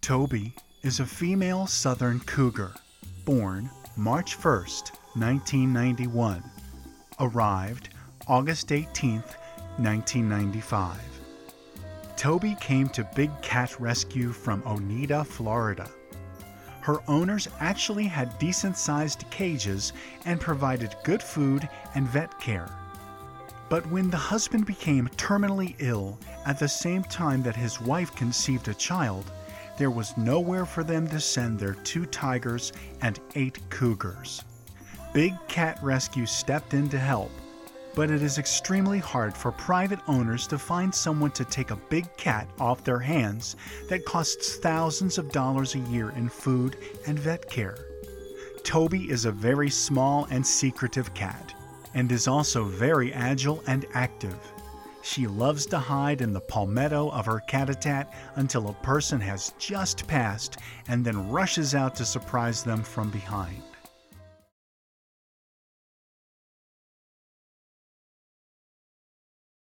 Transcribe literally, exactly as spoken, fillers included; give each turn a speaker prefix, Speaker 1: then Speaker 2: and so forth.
Speaker 1: Toby is a female southern cougar, born March first, nineteen ninety-one, arrived August eighteenth, nineteen ninety-five. Toby came to Big Cat Rescue from Oneida, Florida. Her owners actually had decent-sized cages and provided good food and vet care. But when the husband became terminally ill at the same time that his wife conceived a child, there was nowhere for them to send their two tigers and eight cougars. Big Cat Rescue stepped in to help, but it is extremely hard for private owners to find someone to take a big cat off their hands that costs thousands of dollars a year in food and vet care. Toby is a very small and secretive cat, and is also very agile and active. She loves to hide in the palmetto of her cat-a-tat until a person has just passed and then rushes out to surprise them from behind.